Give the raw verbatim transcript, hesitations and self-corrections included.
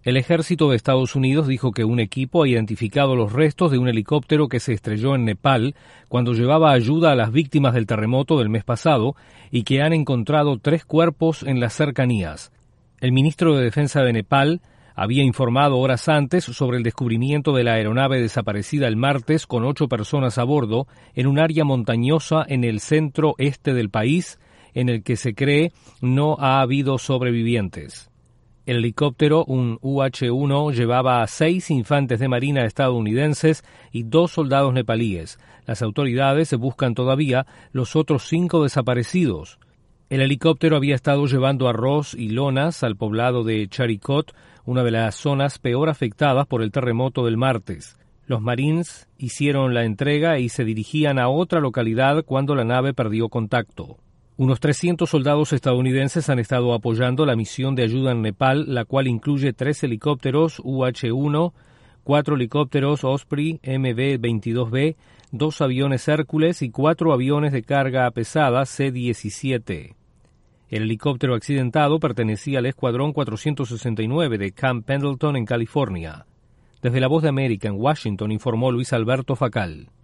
El ejército de Estados Unidos dijo que un equipo ha identificado los restos de un helicóptero que se estrelló en Nepal cuando llevaba ayuda a las víctimas del terremoto del mes pasado y que han encontrado tres cuerpos en las cercanías. El ministro de Defensa de Nepal había informado horas antes sobre el descubrimiento de la aeronave desaparecida el martes con ocho personas a bordo en un área montañosa en el centro-este del país, en el que se cree no ha habido sobrevivientes. El helicóptero, un U H uno, llevaba a seis infantes de marina estadounidenses y dos soldados nepalíes. Las autoridades buscan todavía los otros cinco desaparecidos. El helicóptero había estado llevando arroz y lonas al poblado de Charikot, una de las zonas peor afectadas por el terremoto del martes. Los Marines hicieron la entrega y se dirigían a otra localidad cuando la nave perdió contacto. Unos trescientos soldados estadounidenses han estado apoyando la misión de ayuda en Nepal, la cual incluye tres helicópteros U H uno, cuatro helicópteros Osprey M B veintidós B, dos aviones Hércules y cuatro aviones de carga pesada C diecisiete. El helicóptero accidentado pertenecía al Escuadrón cuatrocientos sesenta y nueve de Camp Pendleton en California. Desde La Voz de América en Washington informó Luis Alberto Facal.